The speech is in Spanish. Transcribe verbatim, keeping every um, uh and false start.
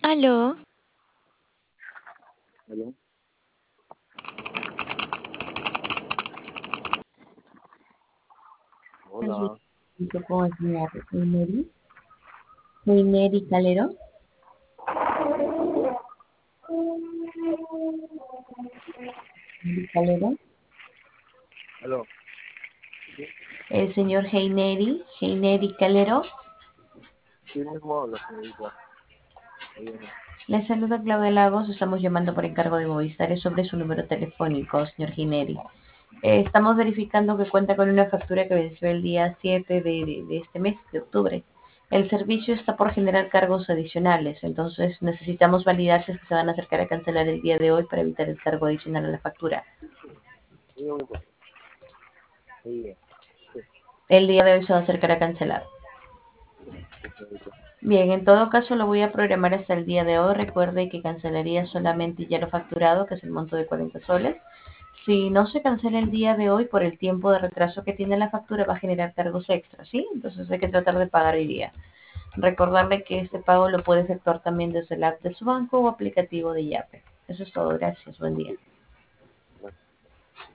Aló, ¿Aló? Allí Hola. junto con el señor Heiner Heiner Calero. Calero. ¿Aló? ¿Sí? El señor Heineri, Heineri Calero. ¿Sí mismo habla, señorita? Dígame. Le saluda Claudia Lagos, estamos llamando por encargo de Movistar, es sobre su número telefónico, señor Heineri. Eh, estamos verificando que cuenta con una factura que venció el día siete de, de- de este mes, de octubre. El servicio está por generar cargos adicionales, entonces necesitamos validar si es que se van a acercar a cancelar el día de hoy para evitar el cargo adicional a la factura. Dígame, pues. Diga. Sí, El día de hoy se va a acercar a cancelar. sí, señorita. Bien, en todo caso lo voy a programar hasta el día de hoy. Recuerde que cancelaría solamente ya lo facturado, que es el monto de cuarenta soles. Si no se cancela el día de hoy por el tiempo de retraso que tiene la factura, va a generar cargos extras, ¿sí? Entonces hay que tratar de pagar hoy día. Recordarle que este pago lo puede efectuar también desde la app de su banco o aplicativo de Yape. Eso es todo. Gracias. Buen día.